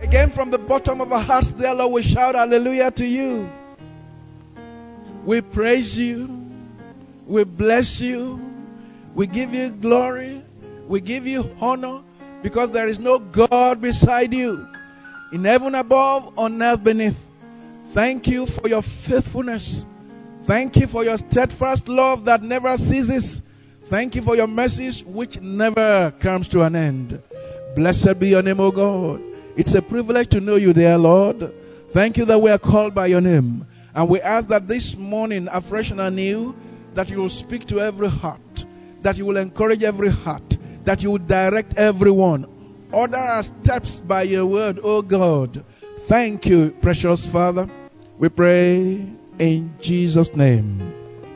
Again, from the bottom of our hearts, dear Lord, we shout hallelujah to you. We praise you. We bless you. We give you glory. We give you honor, because there is no God beside you, in heaven above, on earth beneath. Thank you for your faithfulness. Thank you for your steadfast love that never ceases. Thank you for your mercies which never comes to an end. Blessed be your name, O God. It's a privilege to know you, dear Lord. Thank you that we are called by your name. And we ask that this morning, afresh and anew, that you will speak to every heart, that you will encourage every heart, that you will direct everyone. Order our steps by your word, O God. Thank you, precious Father. We pray in Jesus' name.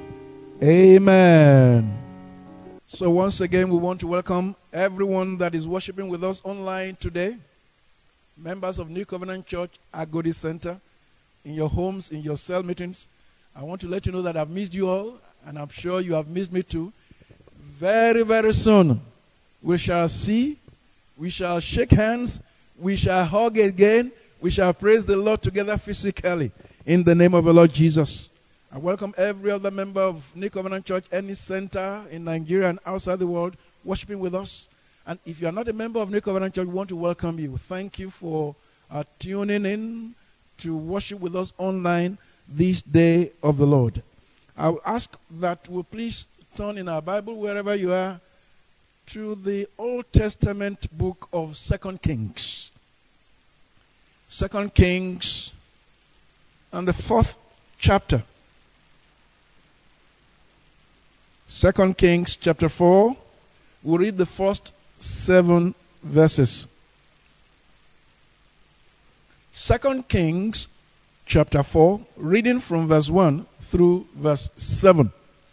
Amen. So once again, we want to welcome everyone that is worshiping with us online today. Members of New Covenant Church, Agodi Center, in your homes, in your cell meetings. I want to let you know that I've missed you all, and I'm sure you have missed me too. Very, very soon, we shall see, we shall shake hands, we shall hug again, we shall praise the Lord together physically, in the name of the Lord Jesus. I welcome every other member of New Covenant Church, any center in Nigeria and outside the world, worshiping with us. And if you are not a member of New Covenant Church, we want to welcome you. Thank you for tuning in to worship with us online this day of the Lord. I will ask that we please turn in our Bible, wherever you are, to the Old Testament book of 2 Kings. 2 Kings and the 4th chapter. 2 Kings chapter 4. We'll read the first 7 verses. 2 Kings chapter 4, reading from verse 1 through verse 7.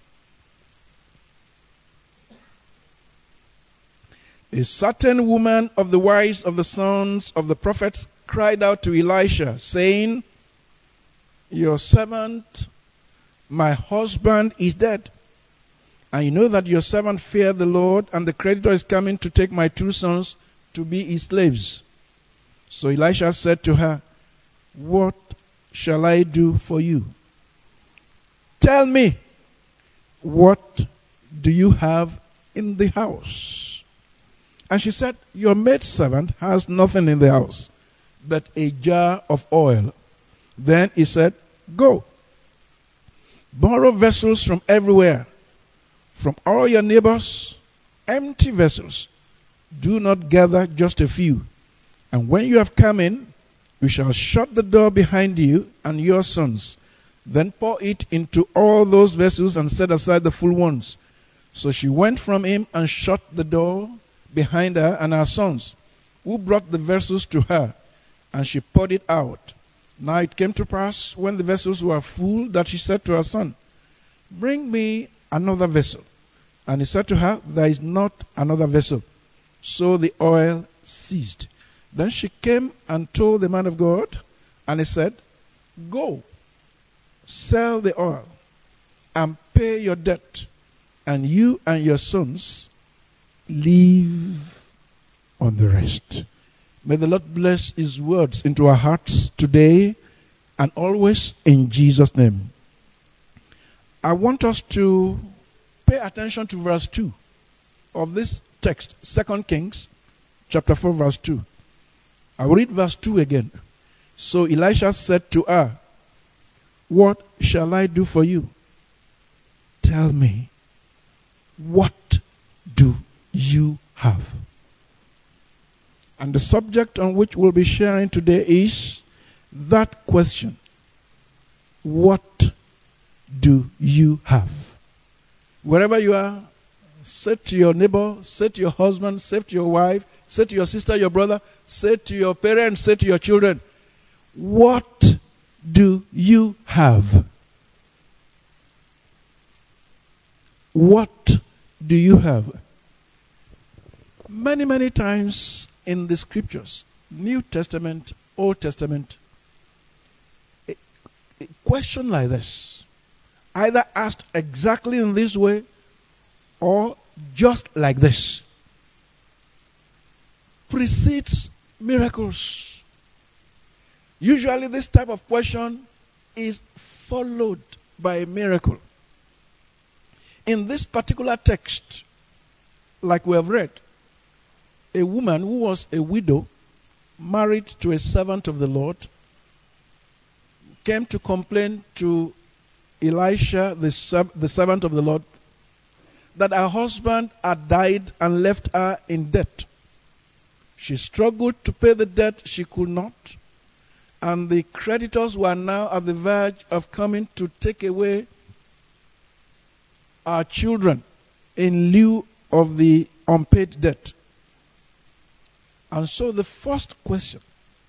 A certain woman of the wives of the sons of the prophets cried out to Elisha, saying, Your servant, my husband, is dead. And you know that your servant feared the Lord, and the creditor is coming to take my 2 sons to be his slaves. So Elisha said to her, What shall I do for you? Tell me, what do you have in the house? And she said, Your maidservant has nothing in the house but a jar of oil. Then he said, Go, borrow vessels from everywhere, from all your neighbors, empty vessels. Do not gather just a few. And when you have come in, you shall shut the door behind you and your sons. Then pour it into all those vessels and set aside the full ones. So she went from him and shut the door behind her and her sons, who brought the vessels to her, and she poured it out. Now it came to pass, when the vessels were full, that she said to her son, Bring me another vessel. And he said to her, There is not another vessel. So the oil ceased. Then she came and told the man of God, and he said, Go, sell the oil, and pay your debt, and you and your sons live on the rest. May the Lord bless his words into our hearts today and always, in Jesus' name. I want us to pay attention to verse 2 of this text, 2 Kings chapter 4 verse 2. I will read verse 2 again. So Elisha said to her, What shall I do for you? Tell me, what do you have? And the subject on which we'll be sharing today is that question. What do you have? Wherever you are, say to your neighbor, say to your husband, say to your wife, say to your sister, your brother, say to your parents, say to your children, what do you have? What do you have? Many, many times in the scriptures, New Testament, Old Testament, a question like this, either asked exactly in this way or just like this, precedes miracles, Usually this type of question is followed by a miracle. In this particular text, like we have read, a woman who was a widow, married to a servant of the Lord, came to complain to Elisha, the servant of the Lord, that her husband had died and left her in debt. She struggled to pay the debt, she could not. And the creditors were now at the verge of coming to take away our children in lieu of the unpaid debt. And so the first question,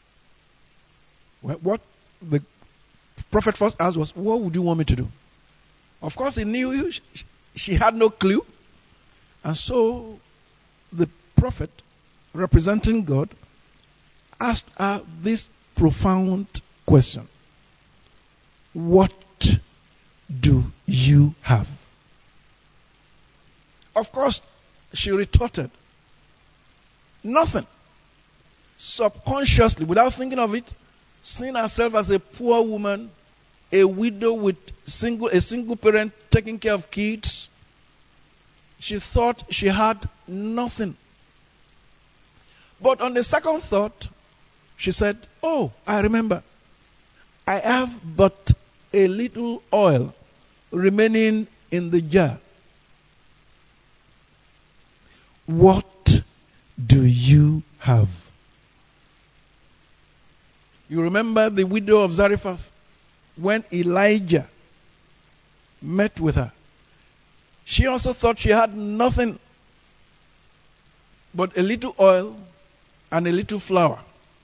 what the prophet first asked was, what would you want me to do? Of course, he knew she had no clue. And so the prophet, representing God, asked her this profound question. What do you have? Of course, she retorted, nothing. Subconsciously, without thinking of it, seeing herself as a poor woman, a widow with a single parent taking care of kids, she thought she had nothing. But on the second thought, she said, oh, I remember. I have but a little oil remaining in the jar. What do you have? You remember the widow of Zarephath when Elijah met with her. She also thought she had nothing but a little oil and a little flour.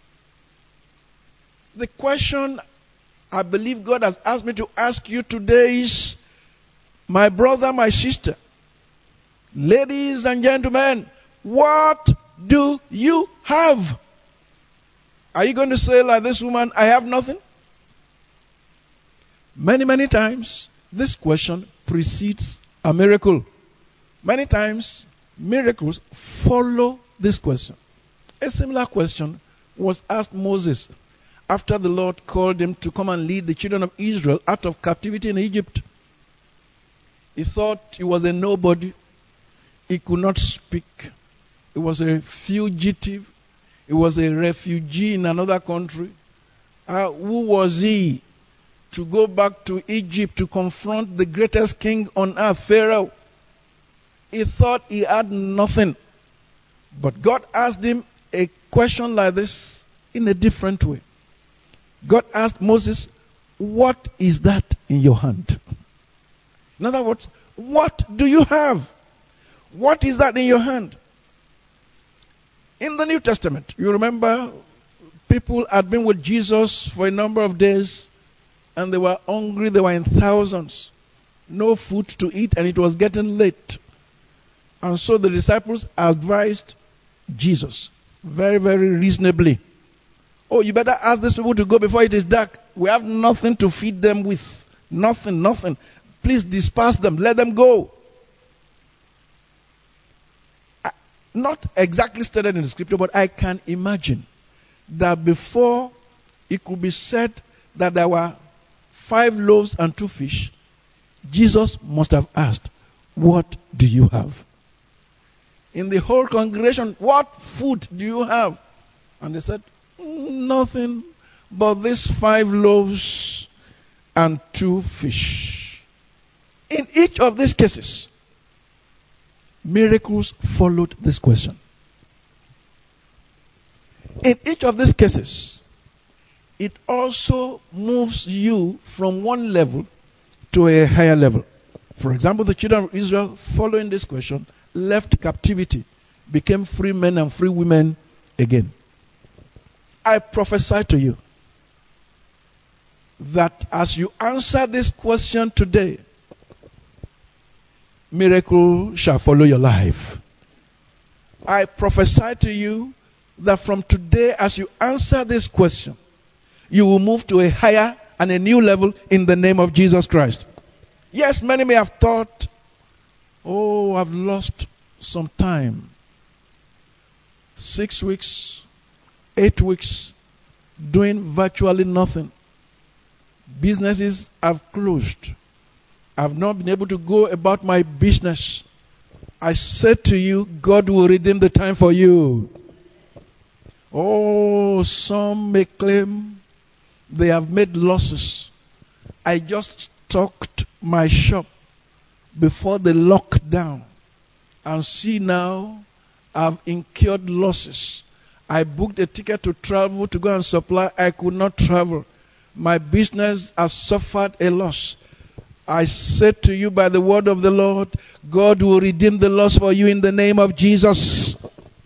The question I believe God has asked me to ask you today is, my brother, my sister, ladies and gentlemen, what do you have? Are you going to say like this woman, I have nothing? Many, many times, this question precedes a miracle. Many times, miracles follow this question. A similar question was asked Moses after the Lord called him to come and lead the children of Israel out of captivity in Egypt. He thought he was a nobody. He could not speak. He was a fugitive. He was a refugee in another country. Who was he to go back to Egypt to confront the greatest king on earth, Pharaoh? He thought he had nothing. But God asked him a question like this in a different way. God asked Moses, what is that in your hand? In other words, what do you have? What is that in your hand? In the New Testament, you remember people had been with Jesus for a number of days and they were hungry, they were in thousands. No food to eat and it was getting late. And so the disciples advised Jesus very, very reasonably. Oh, you better ask these people to go before it is dark. We have nothing to feed them with. Nothing. Please disperse them. Let them go. Not exactly stated in the scripture, but I can imagine that before it could be said that there were 5 loaves and 2 fish, Jesus must have asked, what do you have? In the whole congregation, what food do you have? And they said, nothing but these 5 loaves and 2 fish. In each of these cases, miracles followed this question. In each of these cases, it also moves you from one level to a higher level. For example, the children of Israel, following this question, left captivity, became free men and free women again. I prophesy to you that as you answer this question today, miracle shall follow your life. I prophesy to you that from today, as you answer this question, you will move to a higher and a new level in the name of Jesus Christ. Yes, many may have thought, oh, I've lost some time. 6 weeks, 8 weeks, doing virtually nothing. Businesses have closed. I've not been able to go about my business. I said to you, God will redeem the time for you. Oh, some may claim they have made losses. I just stocked my shop before the lockdown, and see now I've incurred losses. I booked a ticket to travel to go and supply. I could not travel. My business has suffered a loss. I said to you by the word of the Lord, God will redeem the loss for you in the name of Jesus.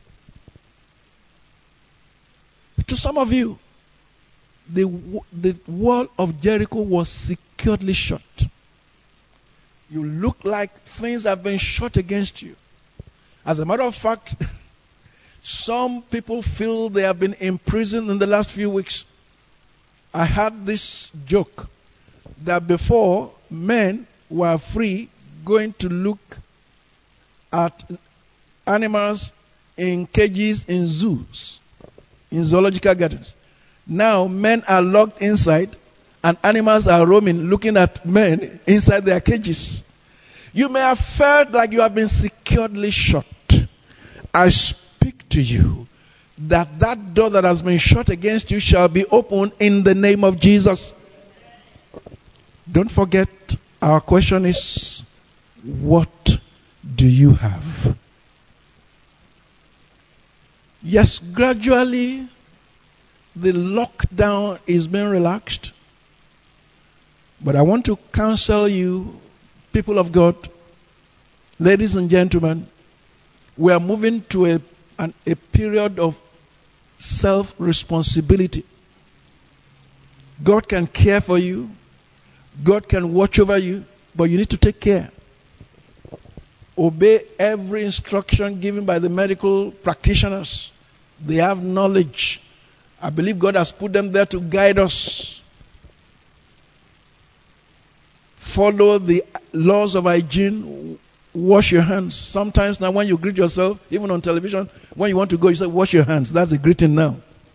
To some of you, the wall of Jericho was securely shut. You look like things have been shut against you. As a matter of fact, some people feel they have been imprisoned in the last few weeks. I had this joke that before, men were free going to look at animals in cages in zoos, in zoological gardens. Now men are locked inside and animals are roaming looking at men inside their cages. You may have felt like you have been securely shut. I speak to you that door that has been shut against you shall be opened in the name of Jesus. Don't forget, our question is, what do you have? Yes, gradually the lockdown is being relaxed. But I want to counsel you, people of God, ladies and gentlemen, we are moving to a period of self-responsibility. God can care for you. God can watch over you, but you need to take care. Obey every instruction given by the medical practitioners. They have knowledge. I believe God has put them there to guide us. Follow the laws of hygiene. Wash your hands. Sometimes now when you greet yourself, even on television, when you want to go, you say, wash your hands. That's the greeting now.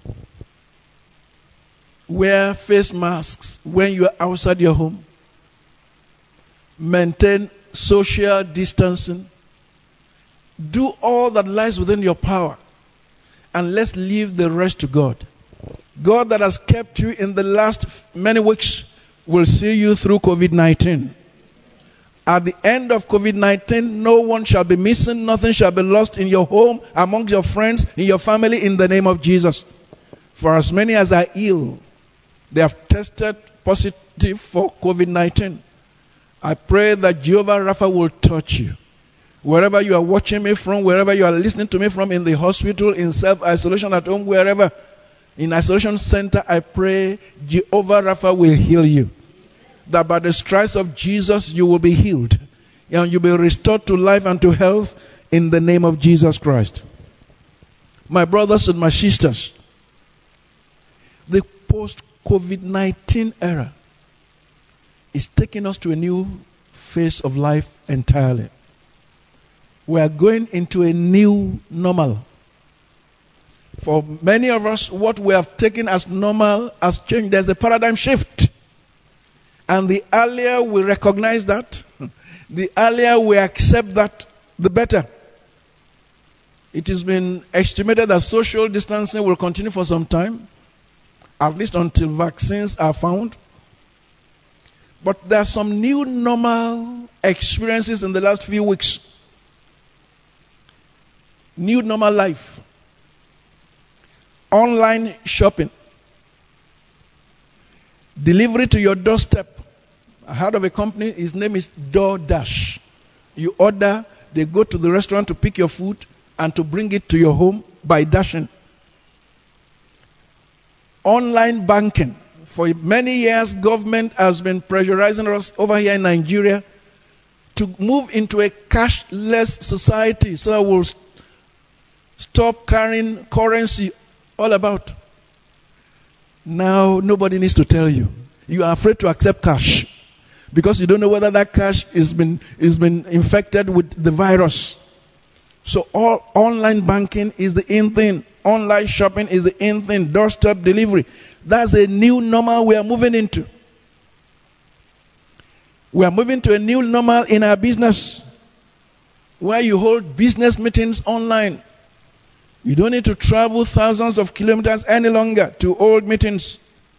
Wear face masks when you are outside your home. Maintain social distancing. Do all that lies within your power. And let's leave the rest to God. God that has kept you in the last many weeks will see you through COVID-19. At the end of COVID-19, no one shall be missing, nothing shall be lost in your home, amongst your friends, in your family, in the name of Jesus. For as many as are ill, they have tested positive for COVID-19. I pray that Jehovah Rapha will touch you. Wherever you are watching me from, wherever you are listening to me from, in the hospital, in self-isolation at home, wherever, in isolation center, I pray Jehovah Rapha will heal you. That by the stripes of Jesus you will be healed. And you'll be restored to life and to health in the name of Jesus Christ. My brothers and my sisters, the post-COVID-19 era is taking us to a new phase of life entirely. We are going into a new normal. For many of us, what we have taken as normal has changed. There's a paradigm shift. And the earlier we recognize that, the earlier we accept that, the better. It has been estimated that social distancing will continue for some time, at least until vaccines are found. But there are some new normal experiences in the last few weeks. New normal life. Online shopping. Delivery to your doorstep. I heard of a company, his name is DoorDash. You order, they go to the restaurant to pick your food and to bring it to your home by dashing. Online banking. For many years, government has been pressurizing us over here in Nigeria to move into a cashless society so that we'll stop carrying currency all about. Now, nobody needs to tell you. You are afraid to accept cash because you don't know whether that cash has been infected with the virus. So all online banking is the in thing. Online shopping is the in thing. Doorstep delivery. That's a new normal we are moving into. We are moving to a new normal in our business where you hold business meetings online. You don't need to travel thousands of kilometers any longer to hold meetings.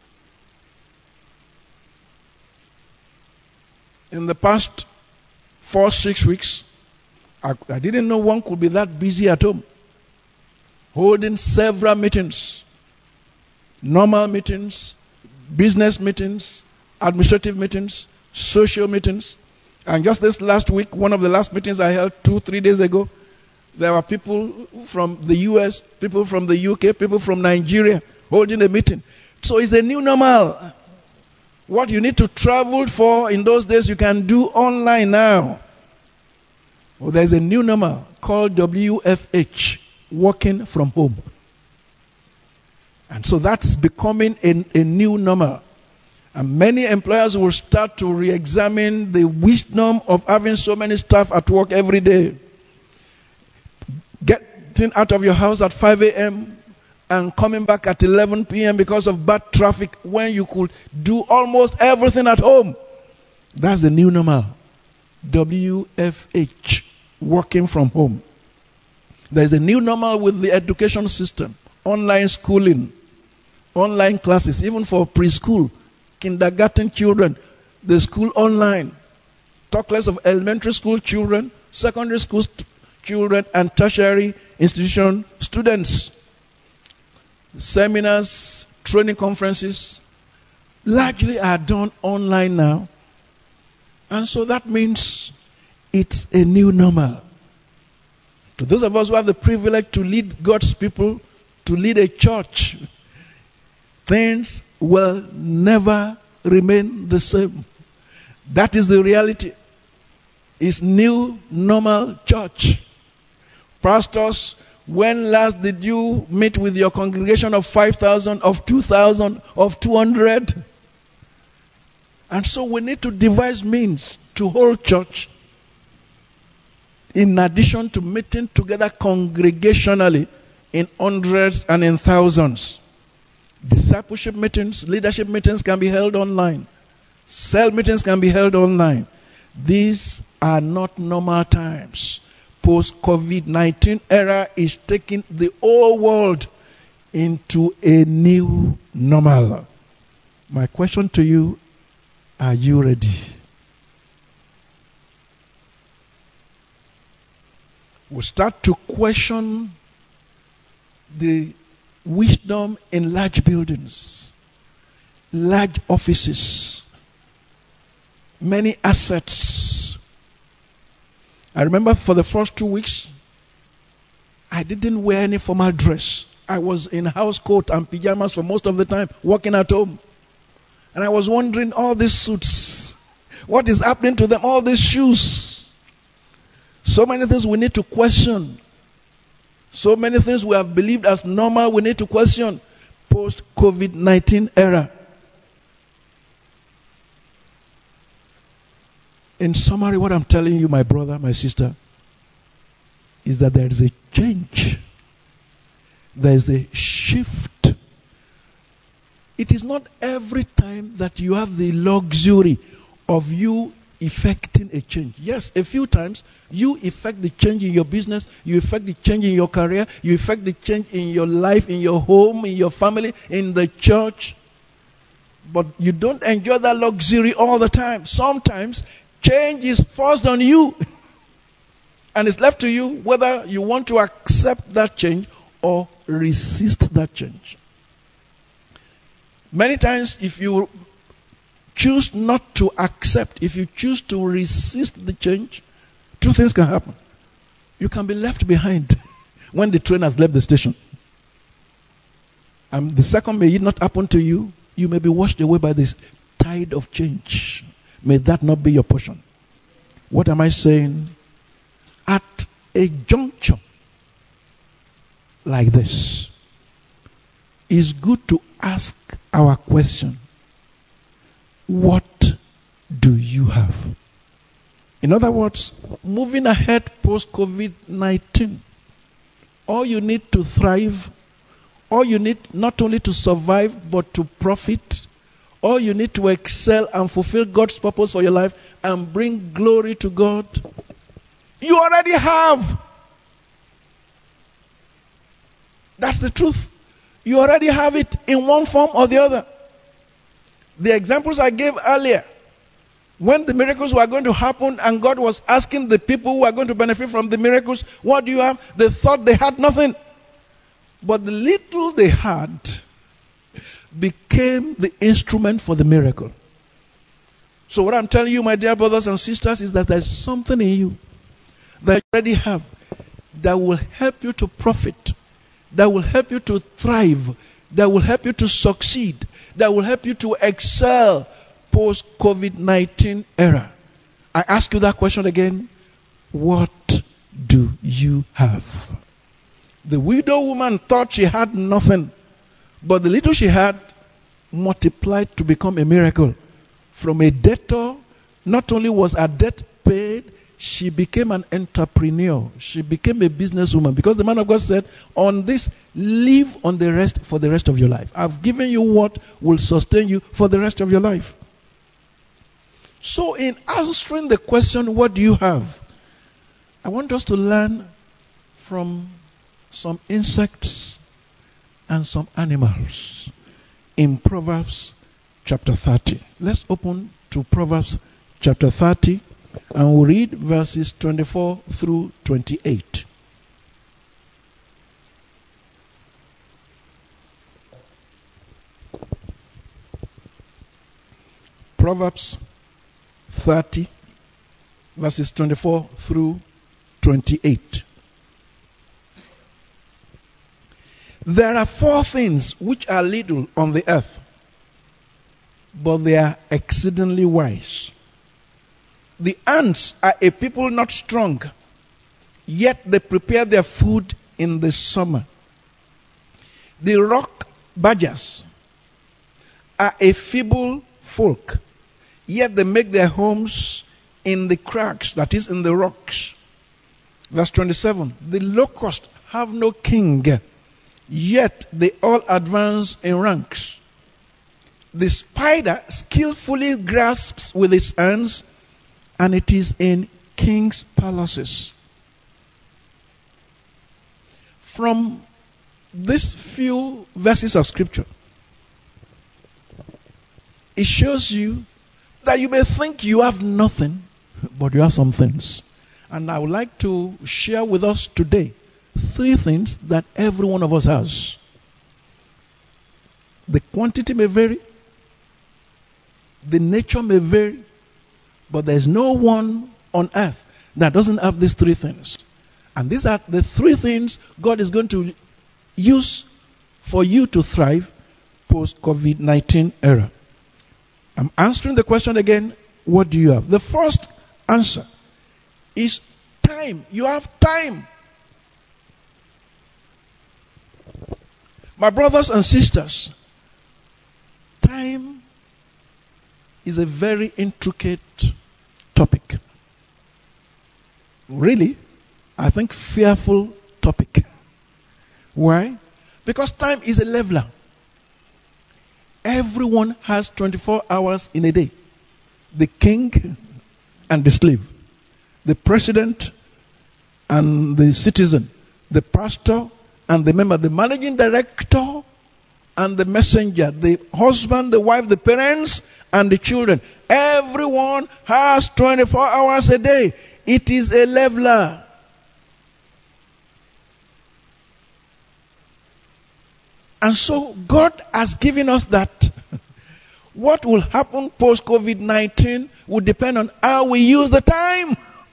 In the past 4-6 weeks, I didn't know one could be that busy at home, holding several meetings, normal meetings, business meetings, administrative meetings, social meetings. And just this last week, one of the last meetings I held 2-3 days ago, there were people from the US, people from the UK, people from Nigeria holding a meeting. So it's a new normal. What you need to travel for in those days, you can do online now. Well, there's a new normal called WFH, working from home. And so that's becoming a new normal. And many employers will start to re-examine the wisdom of having so many staff at work every day. Getting out of your house at 5 a.m. and coming back at 11 p.m. because of bad traffic when you could do almost everything at home. That's the new normal. WFH, working from home. There's a new normal with the education system. Online schooling, online classes, even for preschool, kindergarten children, the school online. Talk less of elementary school children, secondary school children, and tertiary institution students. Seminars, training conferences, largely are done online now. And so that means it's a new normal. To those of us who have the privilege to lead God's people, to lead a church, things will never remain the same. That is the reality. It's new normal church. Pastors, when last did you meet with your congregation of 5,000, of 2,000, of 200? And so we need to devise means to hold church in addition to meeting together congregationally in hundreds and in thousands. Discipleship meetings, leadership meetings can be held online. Cell meetings can be held online. These are not normal times. Post-COVID-19 era is taking the whole world into a new normal. My question to you, are you ready? We'll start to question the wisdom in large buildings, large offices, many assets. I remember for the first 2 weeks, I didn't wear any formal dress. I was in house coat and pajamas for most of the time, working at home. And I was wondering, all these suits, what is happening to them? All these shoes. So many things we need to question. So many things we have believed as normal, we need to question post-COVID-19 era. In summary, what I'm telling you, my brother, my sister, is that there is a change. There is a shift. It is not every time that you have the luxury of you effecting a change. Yes, a few times you effect the change in your business, you effect the change in your career, you effect the change in your life, in your home, in your family, in the church. But you don't enjoy that luxury all the time. Sometimes change is forced on you. And it's left to you whether you want to accept that change or resist that change. Many times, if you choose not to accept, if you choose to resist the change, two things can happen. You can be left behind when the train has left the station. And the second may it not happen to you. You may be washed away by this tide of change. May that not be your portion. What am I saying? At a juncture like this, it's good to ask our question. What do you have? In other words, moving ahead post-COVID-19, all you need to thrive All you need not only to survive, but to profit. All you need to excel and fulfill God's purpose for your life and bring glory to God. You already have. That's the truth. You already have it in one form or the other. The examples I gave earlier, when the miracles were going to happen and God was asking the people who are going to benefit from the miracles, what do you have? They thought they had nothing. But the little they had became the instrument for the miracle. So what I'm telling you, my dear brothers and sisters, is that there's something in you that you already have that will help you to profit, that will help you to thrive, that will help you to succeed, that will help you to excel post-COVID-19 era. I ask you that question again. What do you have? The widow woman thought she had nothing, but the little she had multiplied to become a miracle. From a debtor, not only was her debt paid, she became an entrepreneur. She became a businesswoman, because the man of God said, on this, live on the rest for the rest of your life. I've given you what will sustain you for the rest of your life. So in answering the question, what do you have? I want us to learn from some insects and some animals in Proverbs chapter 30. Let's open to Proverbs chapter 30 and we'll read verses 24 through 28. Proverbs 30 verses 24 through 28. There are 4 things which are little on the earth, but they are exceedingly wise. The ants are a people not strong, yet they prepare their food in the summer. The rock badgers are a feeble folk, yet they make their homes in the cracks, that is, in the rocks. Verse 27, the locusts have no king, yet they all advance in ranks. The spider skillfully grasps with its hands, and it is in kings' palaces. From these few verses of scripture, it shows you that you may think you have nothing, but you have some things. And I would like to share with us today 3 things that every one of us has. The quantity may vary, the nature may vary, but there's no one on earth that doesn't have these 3 things. And these are the 3 things God is going to use for you to thrive post-COVID-19 era. I'm answering the question again, what do you have? The first answer is time. You have time. My brothers and sisters, time is a very intricate topic. Really, I think fearful topic. Why? Because time is a leveler. Everyone has 24 hours in a day. The king and the slave, the president and the citizen, the pastor and the member, the managing director and the messenger, the husband, the wife, the parents, and the children. Everyone has 24 hours a day. It is a leveler. And so God has given us that. What will happen post-COVID-19 will depend on how we use the time.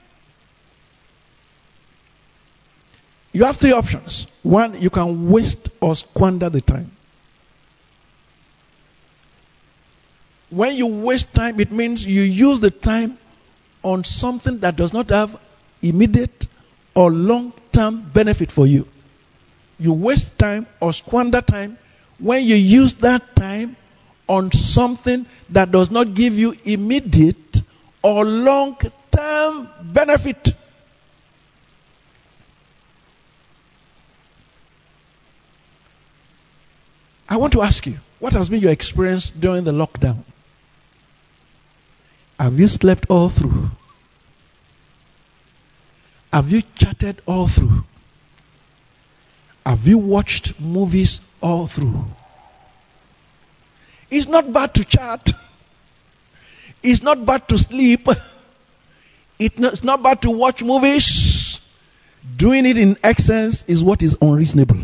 You have 3 options. 1, you can waste or squander the time. When you waste time, it means you use the time on something that does not have immediate or long-term benefit for you. You waste time or squander time when you use that time on something that does not give you immediate or long-term benefit. I want to ask you, what has been your experience during the lockdown? Have you slept all through? Have you chatted all through? Have you watched movies all through? It's not bad to chat. It's not bad to sleep. It's not bad to watch movies. Doing it in excess is what is unreasonable.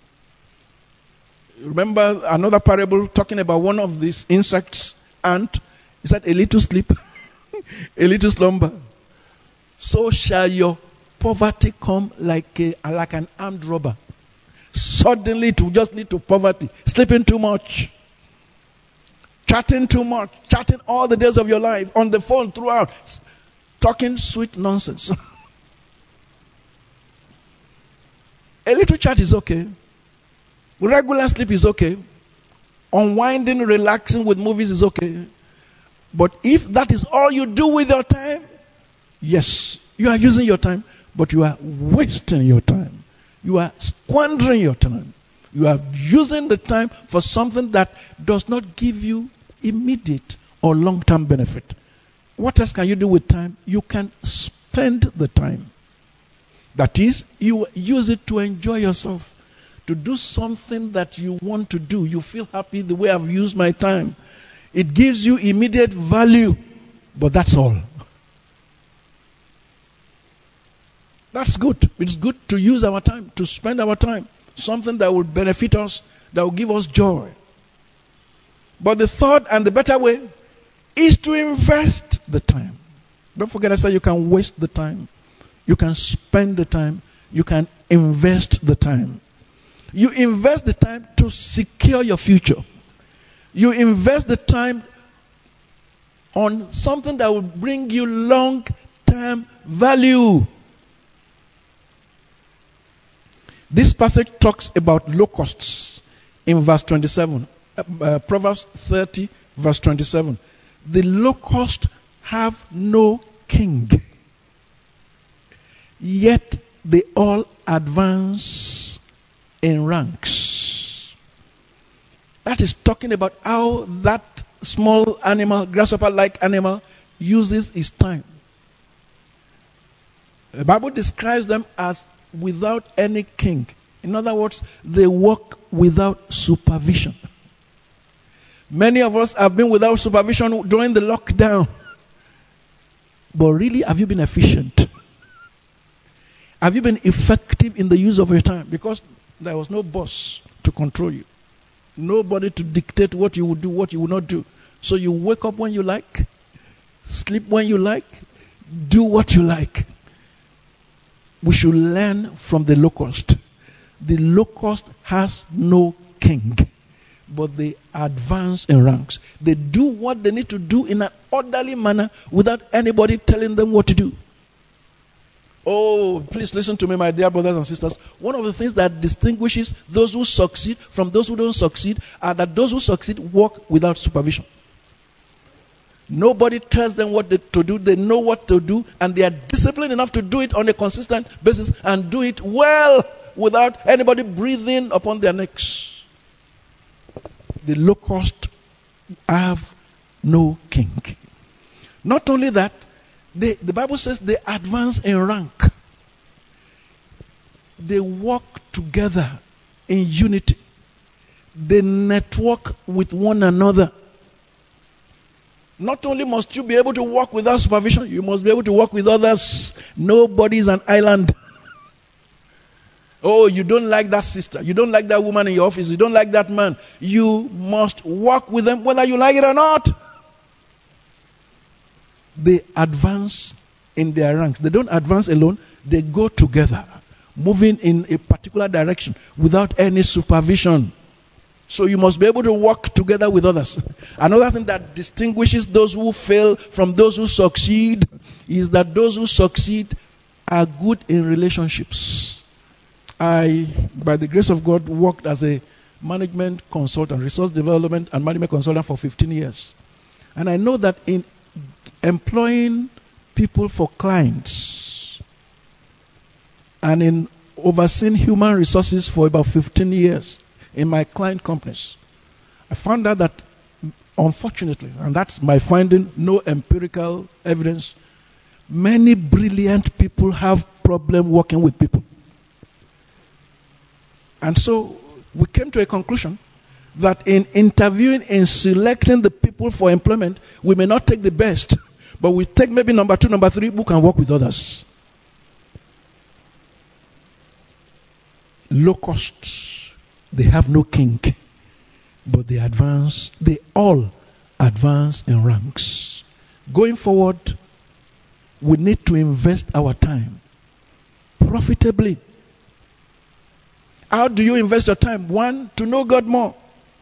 Remember another parable talking about one of these insects, ant. He said, a little sleep, a little slumber. So shall your poverty come like an armed robber. Suddenly it will just lead to poverty. Sleeping too much. Chatting too much. Chatting all the days of your life. On the phone throughout. Talking sweet nonsense. A little chat is okay. Regular sleep is okay. Unwinding, relaxing with movies is okay. But if that is all you do with your time, yes, you are using your time, but you are wasting your time. You are squandering your time. You are using the time for something that does not give you immediate or long-term benefit. What else can you do with time? You can spend the time. That is, you use it to enjoy yourself, to do something that you want to do. You feel happy the way I've used my time. It gives you immediate value, but that's all. That's good. It's good to use our time, to spend our time. Something that will benefit us, that will give us joy. But the third and the better way is to invest the time. Don't forget I said you can waste the time. You can spend the time. You can invest the time. You invest the time to secure your future. You invest the time on something that will bring you long-term value. This passage talks about locusts in verse 27. Proverbs 30, verse 27. The locusts have no king, yet they all advance in ranks. That is talking about how that small animal, grasshopper-like animal, uses his time. The Bible describes them as without any king. In other words, they work without supervision. Many of us have been without supervision during the lockdown. But really, have you been efficient? Have you been effective in the use of your time? Because there was no boss to control you. Nobody to dictate what you would do, what you would not do. So you wake up when you like, sleep when you like, do what you like. We should learn from the locust. The locust has no king, but they advance in ranks. They do what they need to do in an orderly manner without anybody telling them what to do. Oh, please listen to me, my dear brothers and sisters. One of the things that distinguishes those who succeed from those who don't succeed are that those who succeed work without supervision. Nobody tells them what to do. They know what to do, and they are disciplined enough to do it on a consistent basis and do it well without anybody breathing upon their necks. The locusts have no king. Not only that, the Bible says they advance in rank. They work together in unity. They network with one another. Not only must you be able to work without supervision, you must be able to work with others. Nobody is an island. Oh, you don't like that sister. You don't like that woman in your office. You don't like that man. You must work with them whether you like it or not. They advance in their ranks. They don't advance alone. They go together, moving in a particular direction without any supervision. So you must be able to work together with others. Another thing that distinguishes those who fail from those who succeed is that those who succeed are good in relationships. I, by the grace of God, worked as a management consultant, resource development and management consultant for 15 years. And I know that in employing people for clients and in overseeing human resources for about 15 years, in my client companies, I found out that, unfortunately, and that's my finding, no empirical evidence, many brilliant people have problem working with people. And so we came to a conclusion that in interviewing, in selecting the people for employment, we may not take the best, but we take maybe number 2, number 3 who can work with others. Locusts, they have no king, but they all advance in ranks. Going forward, we need to invest our time profitably. How do you invest your time? 1, to know God more,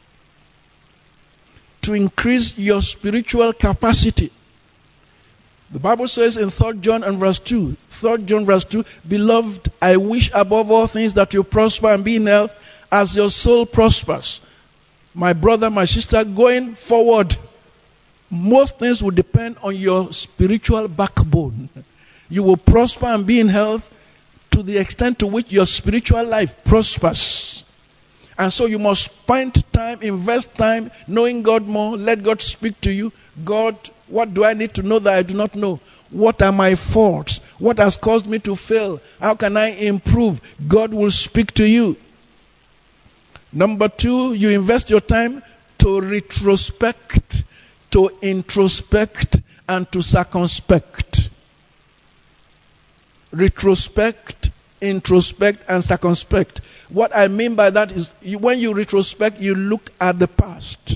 to increase your spiritual capacity. The Bible says in 3 John and verse 2, 3 John verse 2, Beloved, I wish above all things that you prosper and be in health as your soul prospers. My brother, my sister, going forward, most things will depend on your spiritual backbone. You will prosper and be in health to the extent to which your spiritual life prospers. And so you must spend time, invest time, knowing God more. Let God speak to you. God, what do I need to know that I do not know? What are my faults? What has caused me to fail? How can I improve? God will speak to you. Number 2, you invest your time to retrospect, to introspect, and to circumspect. Retrospect, introspect, and circumspect. What I mean by that is, when you retrospect, you look at the past.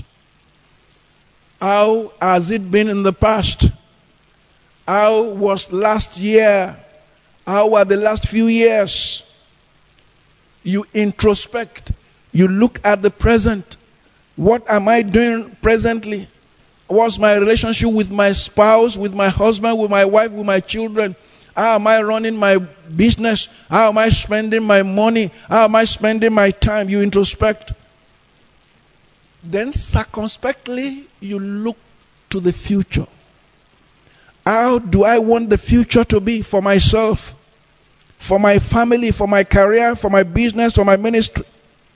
How has it been in the past? How was last year? How were the last few years? You introspect. You look at the present. What am I doing presently? What's my relationship with my spouse, with my husband, with my wife, with my children? How am I running my business? How am I spending my money? How am I spending my time? You introspect. Then circumspectly, you look to the future. How do I want the future to be for myself, for my family, for my career, for my business, for my ministry?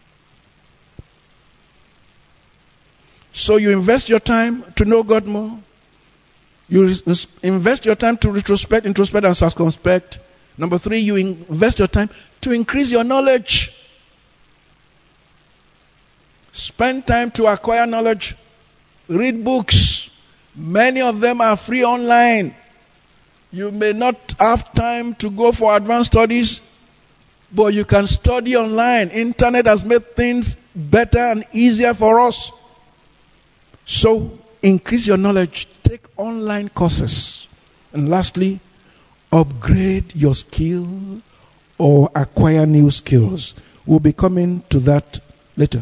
So you invest your time to know God more. You invest your time to retrospect, introspect, and circumspect. Number 3, you invest your time to increase your knowledge. Spend time to acquire knowledge. Read books. Many of them are free online. You may not have time to go for advanced studies, but you can study online. Internet has made things better and easier for us. So, increase your knowledge. Take online courses. And lastly, upgrade your skill or acquire new skills. We'll be coming to that later.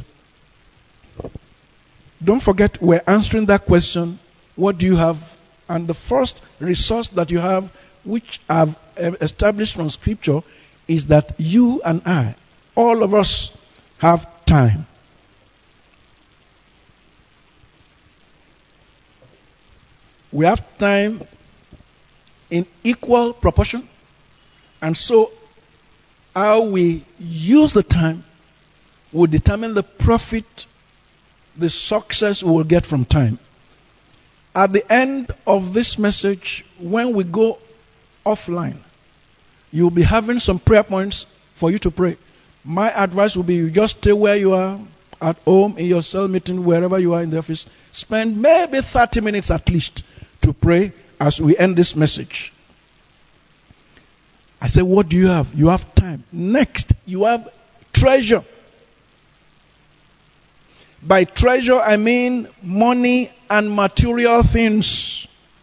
Don't forget, we're answering that question, what do you have? And the first resource that you have, which I've established from Scripture, is that you and I, all of us, have time. We have time in equal proportion, and so how we use the time will determine the profit, the success we will get from time. At the end of this message, when we go offline, you'll be having some prayer points for you to pray. My advice will be, you just stay where you are, at home, in your cell meeting, wherever you are in the office. Spend maybe 30 minutes at least to pray as we end this message. I say, what do you have? You have time. Next, you have treasure. By treasure, I mean money and material things.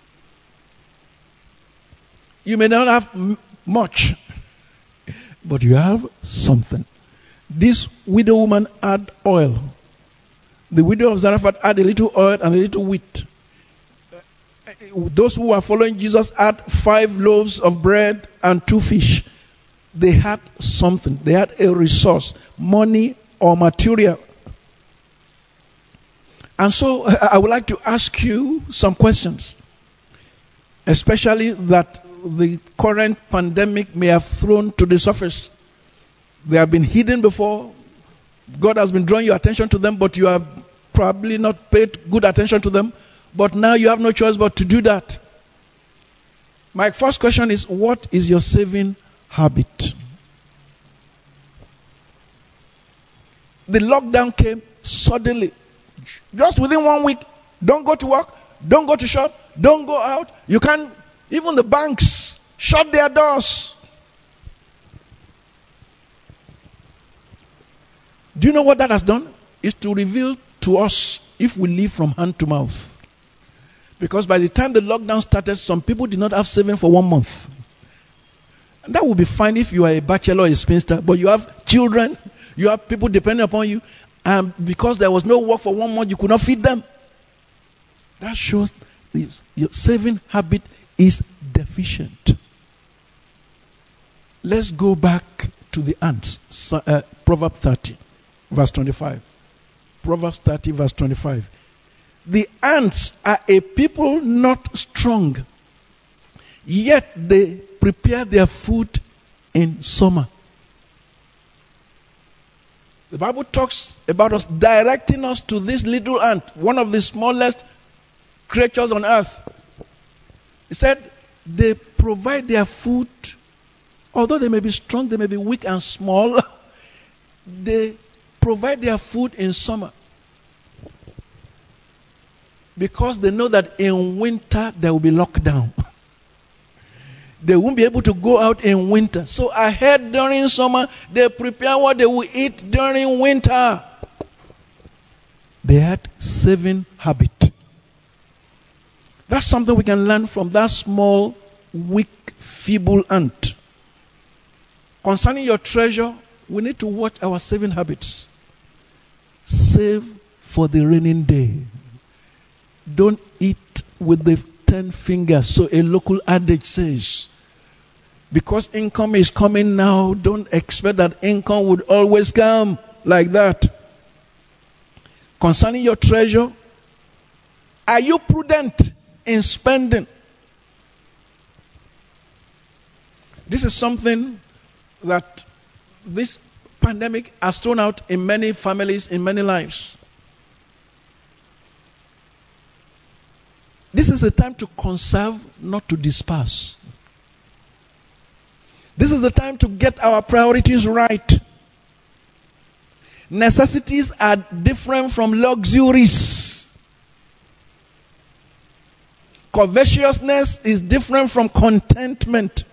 You may not have much, but you have something. This widow woman had oil. The widow of Zarephath had a little oil and a little wheat. Those who were following Jesus had 5 loaves of bread and 2 fish. They had something. They had a resource, money or material. And so I would like to ask you some questions, especially that the current pandemic may have thrown to the surface. They have been hidden before. God has been drawing your attention to them, but you have probably not paid good attention to them. But now you have no choice but to do that. My first question is, what is your saving habit? The lockdown came suddenly. Just within 1 week, don't go to work, don't go to shop, don't go out. You can't, even the banks shut their doors. Do you know what that has done? It's to reveal to us if we live from hand to mouth. Because by the time the lockdown started, some people did not have saving for 1 month. And that would be fine if you are a bachelor or a spinster, but you have children, you have people depending upon you, and because there was no work for 1 month, you could not feed them. That shows your saving habit is deficient. Let's go back to the ants. Proverbs 30, verse 25. Proverbs 30, verse 25. The ants are a people not strong, yet they prepare their food in summer. The Bible talks about us, directing us to this little ant, one of the smallest creatures on earth. It said they provide their food, although they may be strong, they may be weak and small, they provide their food in summer. Because they know that in winter there will be lockdown. They won't be able to go out in winter. So ahead during summer, they prepare what they will eat during winter. They had saving habit. That's something we can learn from that small, weak, feeble ant. Concerning your treasure, we need to watch our saving habits. Save for the raining day. Don't eat with the 10 fingers. So a local adage says, because income is coming now, don't expect that income would always come like that. Concerning your treasure, are you prudent in spending? This is something that this pandemic has thrown out in many families, in many lives. This is a time to conserve, not to disperse. This is the time to get our priorities right. Necessities are different from luxuries. Covetousness is different from contentment.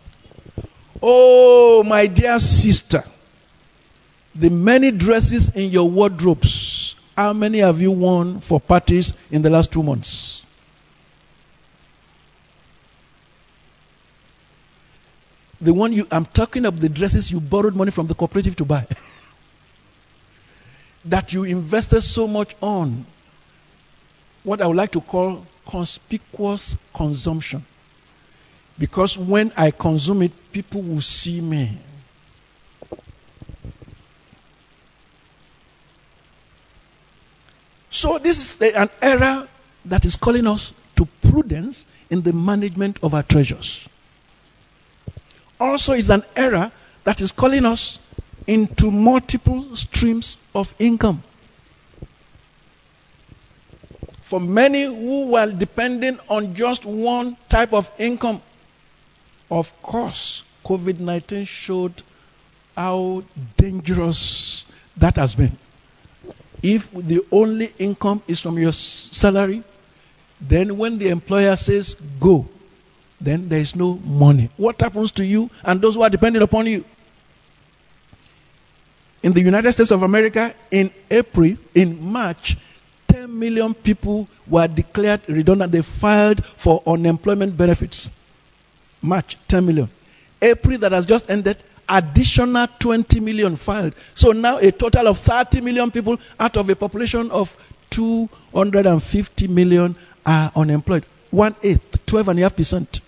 Oh, my dear sister, the many dresses in your wardrobes, how many have you worn for parties in the last 2 months? The one I'm talking of, the dresses you borrowed money from the cooperative to buy. That you invested so much on. What I would like to call conspicuous consumption. Because when I consume it, people will see me. So this is an era that is calling us to prudence in the management of our treasures. Also, it's an era that is calling us into multiple streams of income. For many who were depending on just one type of income, of course, COVID-19 showed how dangerous that has been. If the only income is from your salary, then when the employer says go, then there is no money. What happens to you and those who are dependent upon you? In the United States of America, in March, 10 million people were declared redundant. They filed for unemployment benefits. March, 10 million. April that has just ended, additional 20 million filed. So now a total of 30 million people out of a population of 250 million are unemployed. 1/8, 12.5%.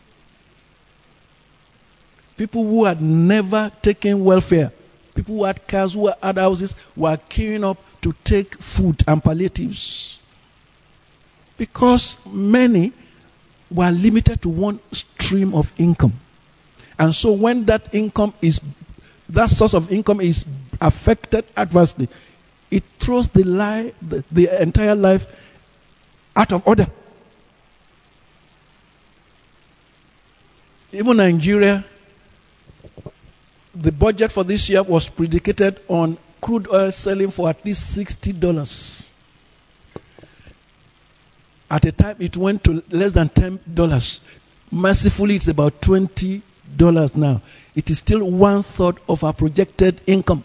People who had never taken welfare, people who had cars, who had houses, were queuing up to take food and palliatives. Because many were limited to one stream of income. And so when that income is that source of income is affected adversely, it throws the entire life out of order. Even Nigeria, the budget for this year was predicated on crude oil selling for at least $60. At a time, it went to less than $10. Mercifully, it's about $20 now. It is still 1/3 of our projected income.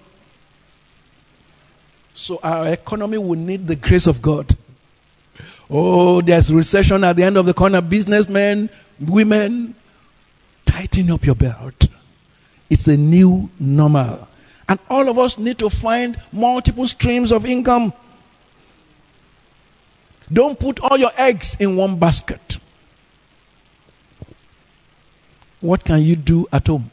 So our economy will need the grace of God. Oh, there's recession at the end of the corner. Businessmen, women, tighten up your belt. It's a new normal. And all of us need to find multiple streams of income. Don't put all your eggs in one basket. What can you do at home?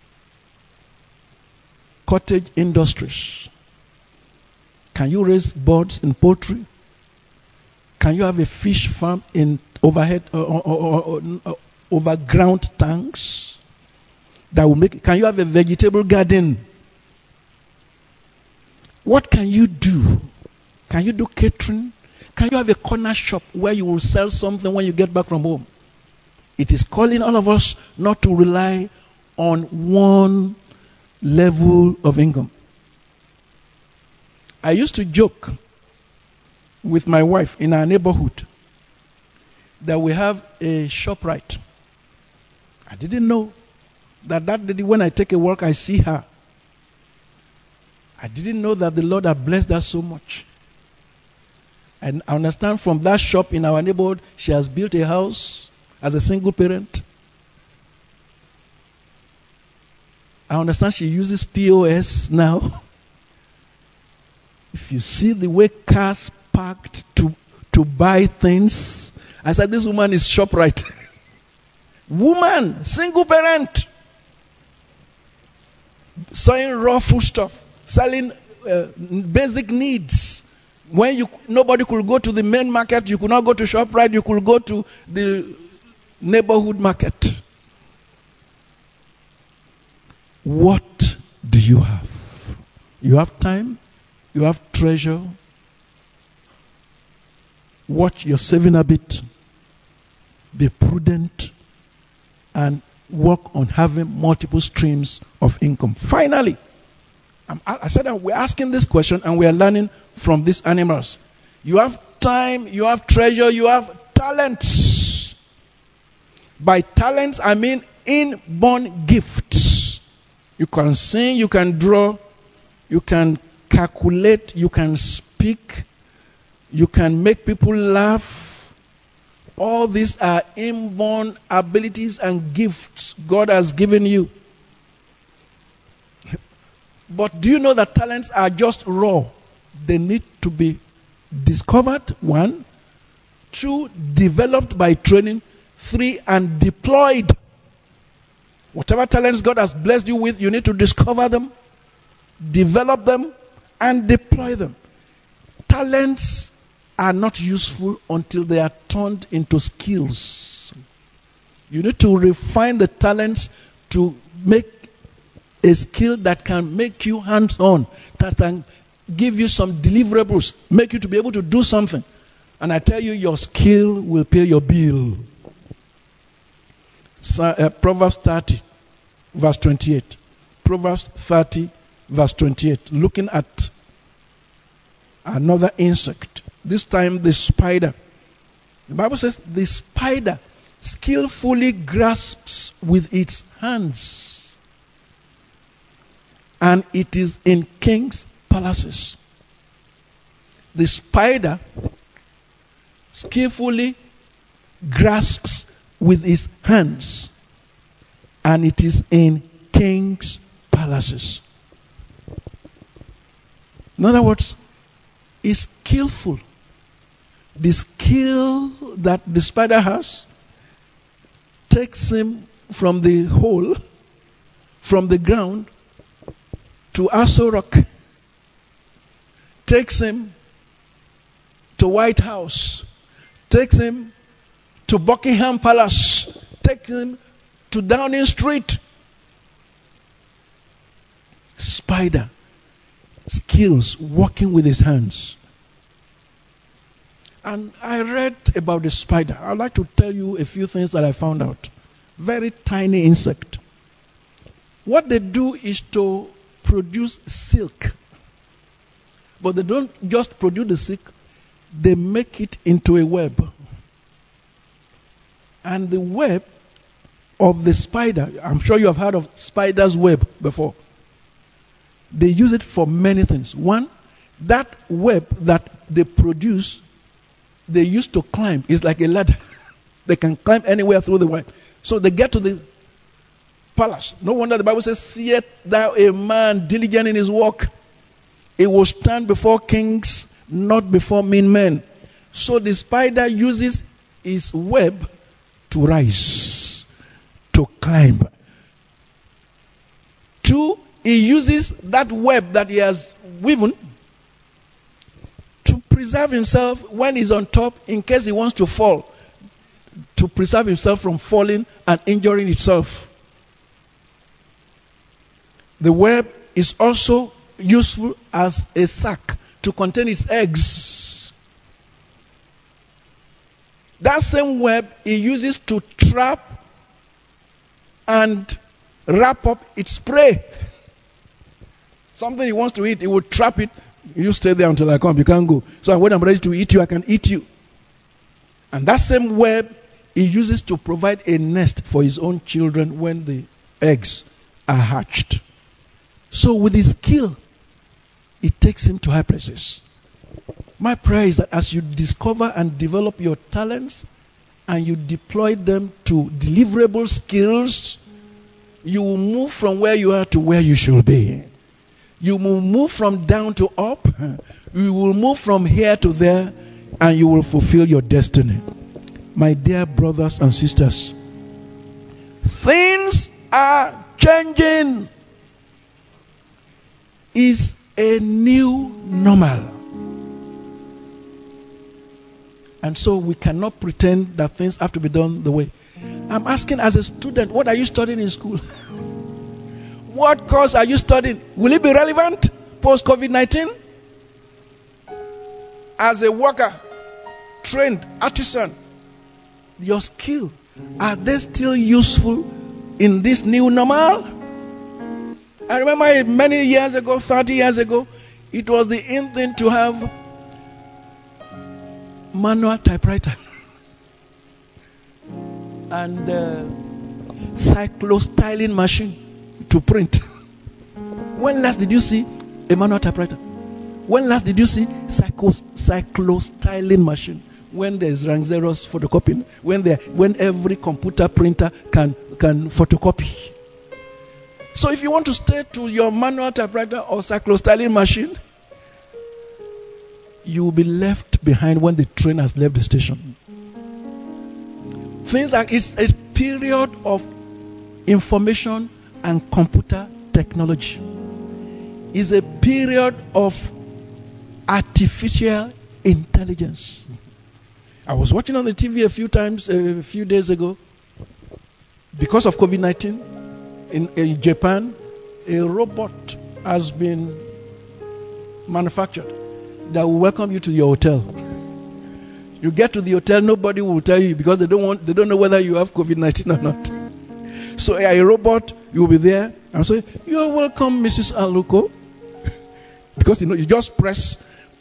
Cottage industries. Can you raise birds in poultry? Can you have a fish farm in overground tanks that will make? Can you have a vegetable garden? What can you do? Can you do catering? Can you have a corner shop where you will sell something when you get back from home? It is calling all of us not to rely on one level of income. I used to joke with my wife in our neighborhood that we have a ShopRite. I didn't know that day when I take a walk, I see her. I didn't know that the Lord had blessed her so much. And I understand from that shop in our neighborhood, she has built a house as a single parent. I understand she uses POS now. If you see the way cars parked to buy things, I said, this woman is ShopRite. Woman, single parent, selling raw food stuff, selling basic needs. When nobody could go to the main market, you could not go to ShopRite, you could go to the neighborhood market. What do you have? You have time, you have treasure. Watch your saving habit. Be prudent and work on having multiple streams of income. Finally, I said that we're asking this question and we are learning from these animals. You have time, you have treasure, you have talents. By talents, I mean inborn gifts. You can sing, you can draw, you can calculate, you can speak, you can make people laugh. All these are inborn abilities and gifts God has given you. But do you know that talents are just raw? They need to be discovered, 1. 2, developed by training. 3, and deployed. Whatever talents God has blessed you with, you need to discover them, develop them, and deploy them. Talents are not useful until they are turned into skills. You need to refine the talents to make a skill that can make you hands-on, that can give you some deliverables, make you to be able to do something. And I tell you, your skill will pay your bill. Proverbs 30, verse 28. Proverbs 30, verse 28. Looking at another insect. This time the spider. The Bible says the spider skillfully grasps with its hands. And it is in kings' palaces. The spider skillfully grasps with his hands, and it is in kings' palaces. In other words, is skillful. The skill that the spider has takes him from the hole, from the ground, to Aso Rock, takes him to White House, takes him to Buckingham Palace, takes him to Downing Street. spider skills working with his hands. And I read about the spider. I'd like to tell you a few things that I found out. Very tiny insect. What they do is to produce silk. But they don't just produce the silk, they make it into a web. And the web of the spider, I'm sure you have heard of spider's web before. They use it for many things. One, that web that they produce, they used to climb. It's like a ladder. They can climb anywhere through the web. So they get to the palace. No wonder the Bible says, "Seest thou a man diligent in his work? He will stand before kings, not before mean men." So the spider uses his web to rise, to climb. Two, he uses that web that he has woven to preserve himself when he's on top in case he wants to fall, to preserve himself from falling and injuring itself. The web is also useful as a sack to contain its eggs. That same web he uses to trap and wrap up its prey. Something he wants to eat, he will trap it. You stay there until I come. You can't go. So when I'm ready to eat you, I can eat you. And that same web he uses to provide a nest for his own children when the eggs are hatched. So with his skill, it takes him to high places. My prayer is that as you discover and develop your talents and you deploy them to deliverable skills, you will move from where you are to where you should be. You will move from down to up. You will move from here to there, and you will fulfill your destiny. My dear brothers and sisters, things are changing. Is a new normal. And so we cannot pretend that things have to be done the way. I'm asking as a student, what are you studying in school? What course are you studying? Will it be relevant post-COVID-19? As a worker, trained artisan, your skill, are they still useful in this new normal? I remember many years ago, 30 years ago, it was the in thing to have manual typewriter and cyclostyling machine to print. When last did you see a manual typewriter? When last did you see cyclostyling machine? When there's rank zeros photocopying, when every computer printer can photocopy. So if you want to stay to your manual typewriter or cyclostyling machine, you will be left behind when the train has left the station. Things like it's a period of information and computer technology. It's a period of artificial intelligence. I was watching on the TV a few days ago, because of COVID-19, in Japan, a robot has been manufactured that will welcome you to your hotel. You get to the hotel, nobody will tell you because they don't know whether you have COVID-19 or not. So a robot, you will be there and say, "You are welcome, Mrs. Aluko." Because you just press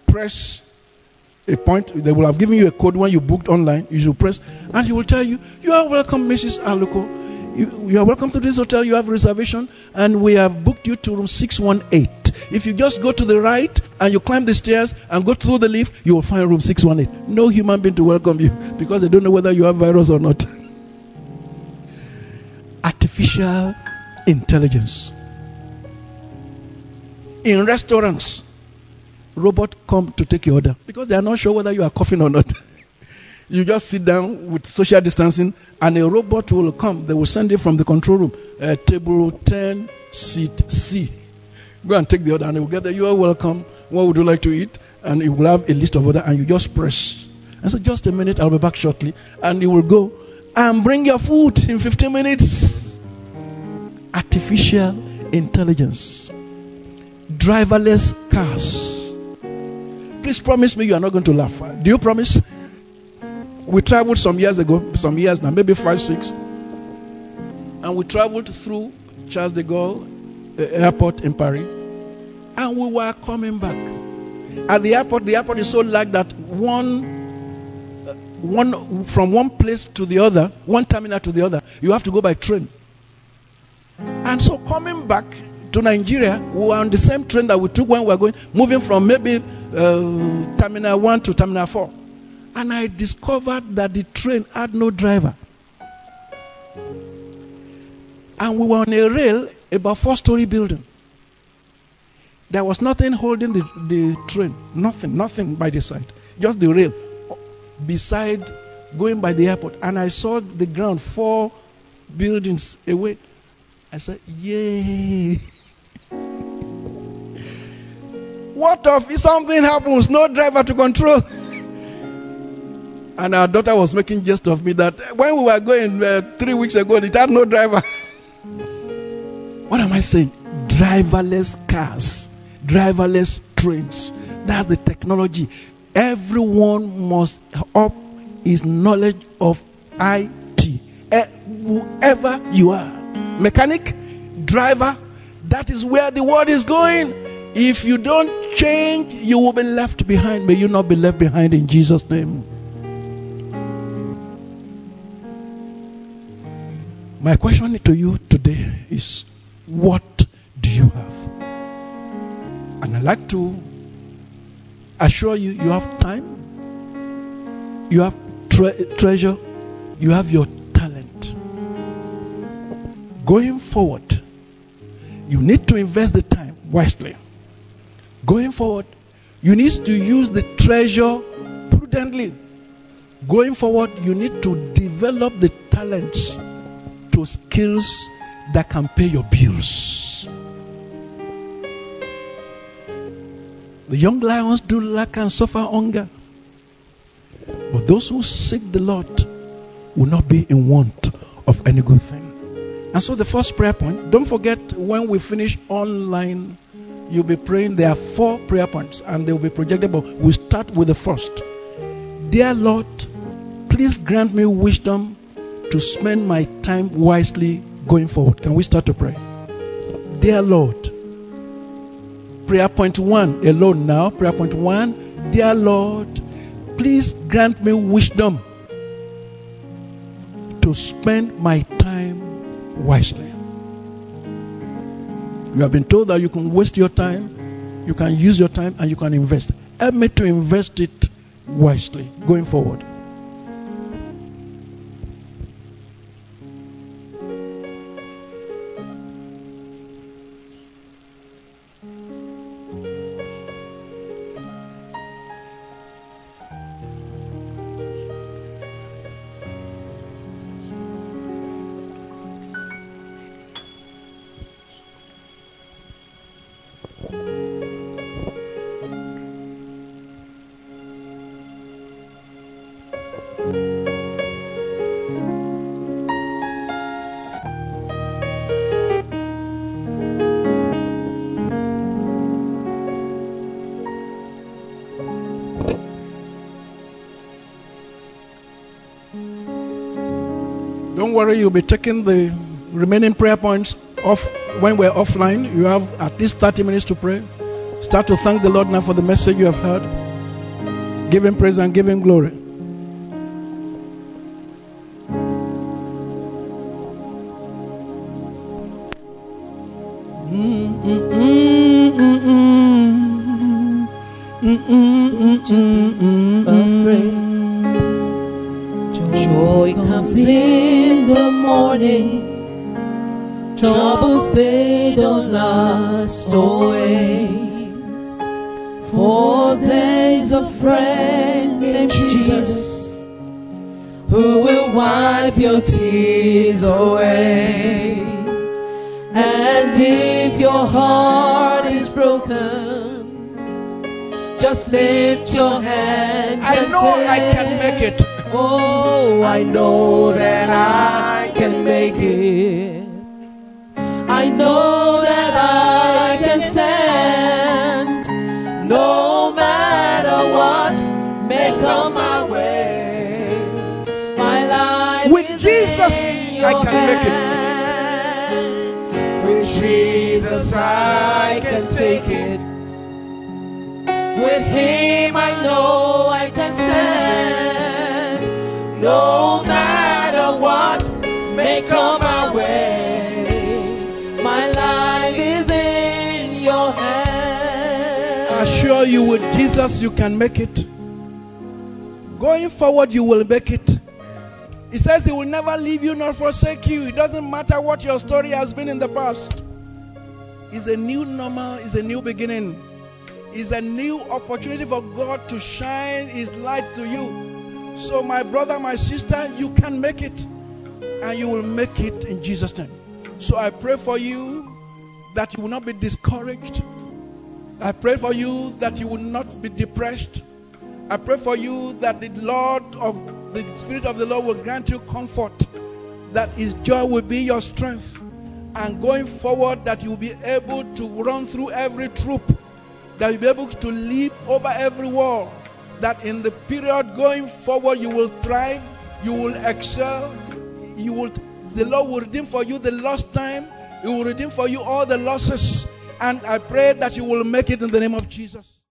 a point. They will have given you a code when you booked online. You should press, and he will tell you, "You are welcome, Mrs. Aluko. You are welcome to this hotel. You have reservation, and we have booked you to room 618. If you just go to the right and you climb the stairs and go through the lift, you will find room 618. No human being to welcome you because they don't know whether you have virus or not. Artificial intelligence. In restaurants, robots come to take your order because they are not sure whether you are coughing or not. You just sit down with social distancing and a robot will come. They will send you from the control room. Table 10, seat C. Go and take the order and they will get there. You are welcome. What would you like to eat? And it will have a list of orders and you just press. And so just a minute, I'll be back shortly. And you will go and bring your food in 15 minutes. Artificial intelligence. driverless cars. Please promise me you are not going to laugh. Do you promise? We traveled some years now, maybe 5, 6. And we traveled through Charles de Gaulle airport in Paris. And we were coming back. At the airport is so large that from one place to the other, one terminal to the other, you have to go by train. And so coming back to Nigeria, we were on the same train that we took when we were moving from maybe Terminal 1 to Terminal 4. And I discovered that the train had no driver. And we were on a rail, about 4-story building. There was nothing holding the train. Nothing by the side. Just the rail beside going by the airport. And I saw the ground 4 buildings away. I said, yay. What if something happens? No driver to control. And our daughter was making jest of me that when we were going 3 weeks ago, it had no driver. What am I saying? Driverless cars, driverless trains. That's the technology. Everyone must up his knowledge of IT. Whoever you are, mechanic, driver, that is where the world is going. If you don't change, you will be left behind. May you not be left behind in Jesus' name. My question to you today is, what do you have? And I'd like to assure you, you have time, you have treasure, you have your talent. Going forward, you need to invest the time wisely. Going forward, you need to use the treasure prudently. Going forward, you need to develop the talents to skills that can pay your bills. The young lions do lack and suffer hunger, but those who seek the Lord will not be in want of any good thing. And so the first prayer point, don't forget when we finish online, you'll be praying. There are 4 prayer points and they will be projected, but we'll start with the first. Dear Lord, please grant me wisdom to spend my time wisely going forward. Can we start to pray? Dear Lord, prayer point 1 alone now. Prayer point 1, dear Lord, please grant me wisdom to spend my time wisely. You have been told that you can waste your time, you can use your time, and you can invest. Help me to invest it wisely going forward. Don't worry, you'll be taking the remaining prayer points off when we're offline. You have at least 30 minutes to pray. Start to thank the Lord now for the message you have heard. Give Him praise and give Him glory. Joy comes in the morning. Troubles, they don't last always. For there's a friend named Jesus who will wipe your tears away. And if your heart is broken, just lift your hands and know say, I can make it. Oh, I know that I can make it. I know that I can stand. With Jesus, I can make it. With Jesus, I can take it. With Him, I know I can stand. No matter what may come my way, my life is in your hands. I assure you, with Jesus, you can make it. Going forward, you will make it. He says He will never leave you nor forsake you. It doesn't matter what your story has been in the past. It's a new normal, it's a new beginning. It's a new opportunity for God to shine His light to you. So my brother, my sister, you can make it. And you will make it in Jesus' name. So I pray for you that you will not be discouraged. I pray for you that you will not be depressed. I pray for you that the Spirit of the Lord will grant you comfort, that His joy will be your strength, and going forward that you will be able to run through every troop, that you'll be able to leap over every wall, that in the period going forward you will thrive, you will excel, the Lord will redeem for you the lost time, He will redeem for you all the losses, and I pray that you will make it in the name of Jesus.